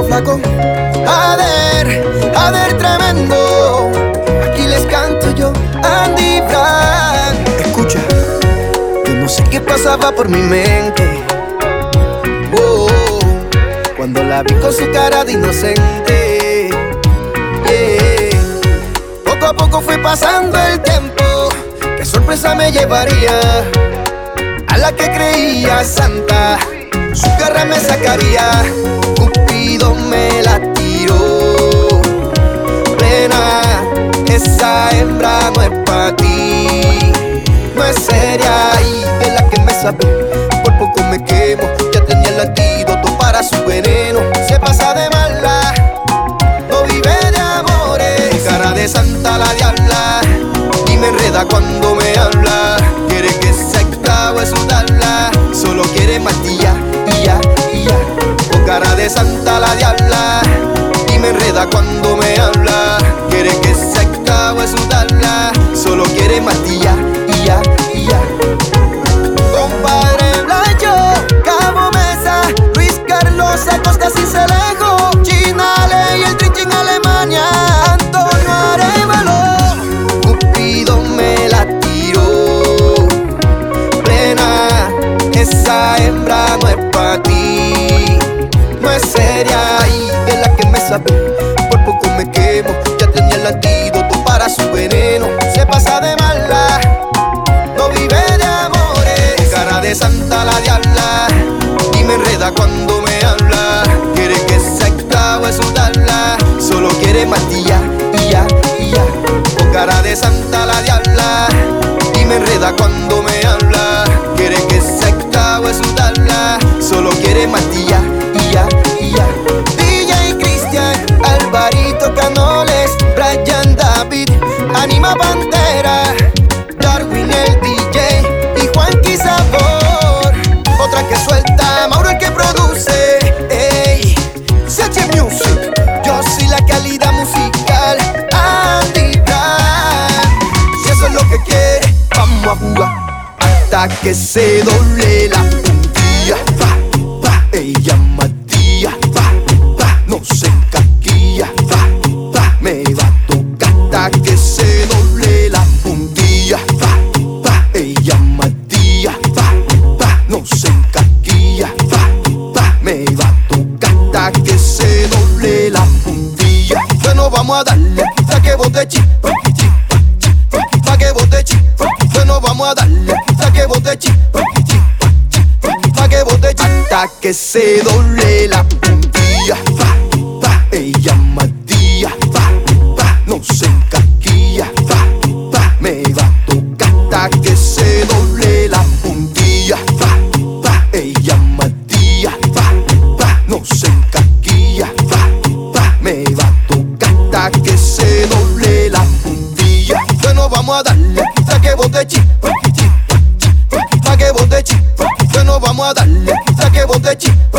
flaco, flaco. A ver, tremendo. Aquí les canto yo, Andy Brand. Escucha, yo no sé qué pasaba por mi mente. Oh, cuando la vi con su cara de inocente. Yeah. Poco a poco fue pasando el tiempo. Qué sorpresa me llevaría. A la que creía santa, su garra me sacaría. Cupido me la tiró. Plena, esa hembra no es pa' ti. No es seria y es la que me sabe. Por poco me quemo, ya tenía el antídoto para su veneno. Se pasa de mala, no vive de amores. Cara de santa la diabla y me enreda cuando me habla. Quiere que sea esclavo de su tabla, solo quiere martilla y ya, y ya. Con cara de santa la diabla y me enreda cuando me habla. Quiere que sea esclavo de su tabla, solo quiere martilla y ya, y ya. Compadre Blayo, Cabo Mesa, Luis Carlos Acosta, Cincelejo, Chinale y el Trinche en Alemania, Antonio Arevalo. Cupido me la tiró. Plena, esa hembra no es pa' ti. No es seria y es la que me sabe. Por poco me quemo, ya tenía el antídoto para su veneno. Se pasa de mala, no vive de amores. Cara de santa la diabla y me enreda cuando me habla. Quiere que sea esclavo de su tabla, solo quiere martilla y ya, y ya. Con cara de santa la diabla y me enreda cuando me habla. Quiere que sea esclavo de su tabla, solo quiere martilla y ya, y ya. DJ Cristian, Alvarito Canoles, Brian David, Anima Pantera, Darwin el DJ y Juanqui Sabor. Otra que suelta, Mauro el que produce. Ey, CH Music, yo soy la calidad musical. Andy Brand, si eso es lo que quiere, vamos a jugar hasta que se doble la puntilla. Va, va, ella matilla. Va, va, no se caquilla. Va, va, me va a tocar hasta que se doble la puntilla. Va, va, ella matilla. Va, va, no se caquilla. Va, va, me va a tocar hasta que se doble la puntilla. Bueno, vamos a darle hasta que bote chispa, chispa, chispa, pa' que bote chispa. Bueno, vamos a darle hasta que bote chispa, chispa, chispa, pa' que bote chispa. Hasta que se doble la puntilla. Va, va, ella matilla. Va, va, no se caquilla. Va, va, me va a tocar hasta que se doble la puntilla. Va, va, ella matilla. Va, va, no se caquilla. Va, va, me va a tocar hasta que se doble la puntilla. Bueno, vamos a darle hasta que bote chispa, chispa, chispa, pa' que bote chispa. Bueno, vamos a darle hasta que bote chispa.